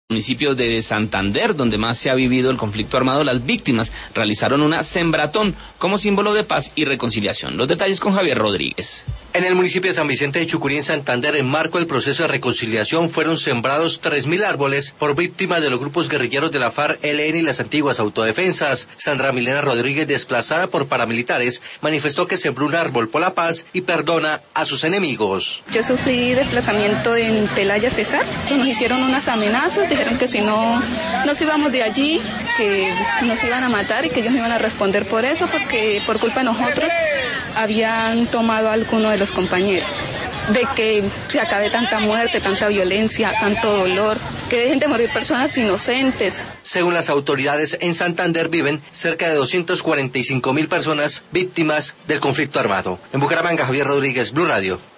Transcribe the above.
Municipio de Santander, donde más se ha vivido el conflicto armado, las víctimas realizaron una sembratón como símbolo de paz y reconciliación. Los detalles con Javier Rodríguez. En el municipio de San Vicente de Chucurí, en Santander, en marco del proceso de reconciliación, fueron sembrados 3.000 árboles por víctimas de los grupos guerrilleros de la FARC, ELN y las antiguas autodefensas. Sandra Milena Rodríguez, desplazada por paramilitares, manifestó que sembró un árbol por la paz y perdona a sus enemigos. Yo sufrí desplazamiento en Pelaya, Cesar. Nos hicieron unas amenazas, dijeron que si no nos íbamos de allí, que nos iban a matar y que ellos no iban a responder por eso, porque por culpa de nosotros habían tomado a alguno de los compañeros. De que se acabe tanta muerte, tanta violencia, tanto dolor, que dejen de morir personas inocentes. Según las autoridades, en Santander viven cerca de 245.000 personas víctimas del conflicto armado. En Bucaramanga, Javier Rodríguez, Blue Radio.